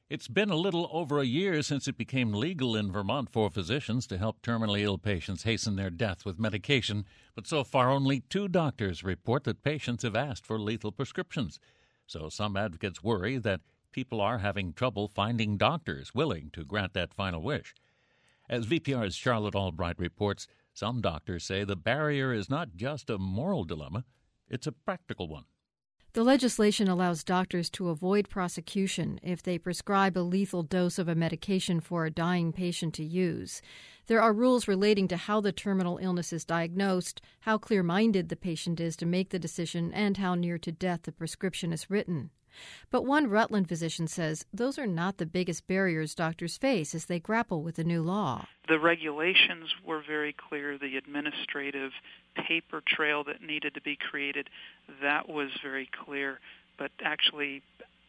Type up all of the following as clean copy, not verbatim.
It's been a little over a year since it became legal in Vermont for physicians to help terminally ill patients hasten their death with medication, but so far only 2 doctors report that patients have asked for lethal prescriptions. So some advocates worry that people are having trouble finding doctors willing to grant that final wish. As VPR's Charlotte Albright reports, some doctors say the barrier is not just a moral dilemma, it's a practical one. The legislation allows doctors to avoid prosecution if they prescribe a lethal dose of a medication for a dying patient to use. There are rules relating to how the terminal illness is diagnosed, how clear-minded the patient is to make the decision, and how near to death the prescription is written. But one Rutland physician says those are not the biggest barriers doctors face as they grapple with the new law. The regulations were very clear. The administrative paper trail that needed to be created, that was very clear. But actually,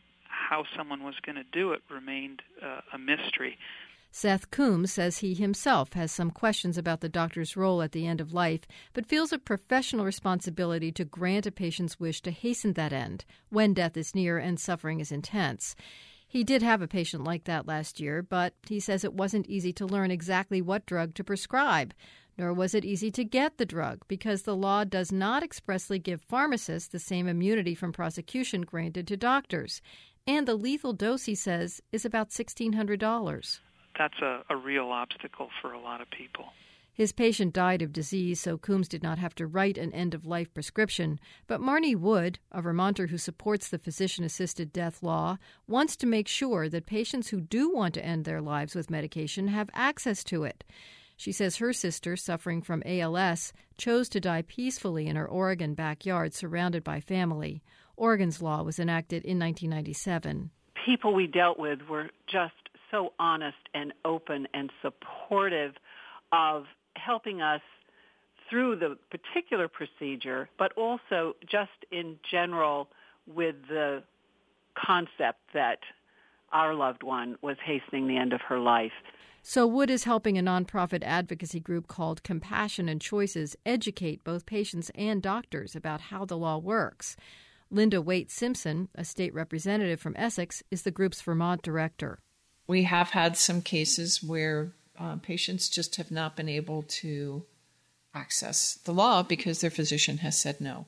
how someone was going to do it remained a mystery. Seth Coombs says he himself has some questions about the doctor's role at the end of life, but feels a professional responsibility to grant a patient's wish to hasten that end when death is near and suffering is intense. He did have a patient like that last year, but he says it wasn't easy to learn exactly what drug to prescribe, nor was it easy to get the drug because the law does not expressly give pharmacists the same immunity from prosecution granted to doctors. And the lethal dose, he says, is about $1,600. That's a real obstacle for a lot of people. His patient died of disease, so Coombs did not have to write an end-of-life prescription. But Marnie Wood, a Vermonter who supports the physician-assisted death law, wants to make sure that patients who do want to end their lives with medication have access to it. She says her sister, suffering from ALS, chose to die peacefully in her Oregon backyard surrounded by family. Oregon's law was enacted in 1997. People we dealt with were just so honest and open and supportive of helping us through the particular procedure, but also just in general with the concept that our loved one was hastening the end of her life. So Wood is helping a nonprofit advocacy group called Compassion and Choices educate both patients and doctors about how the law works. Linda Waite Simpson, a state representative from Essex, is the group's Vermont director. We have had some cases where patients just have not been able to access the law because their physician has said no.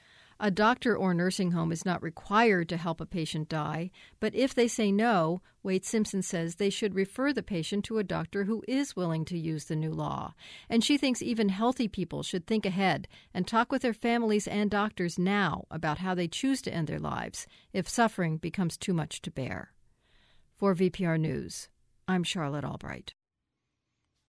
A doctor or nursing home is not required to help a patient die, but if they say no, Waite Simpson says they should refer the patient to a doctor who is willing to use the new law. And she thinks even healthy people should think ahead and talk with their families and doctors now about how they choose to end their lives if suffering becomes too much to bear. For VPR News, I'm Charlotte Albright.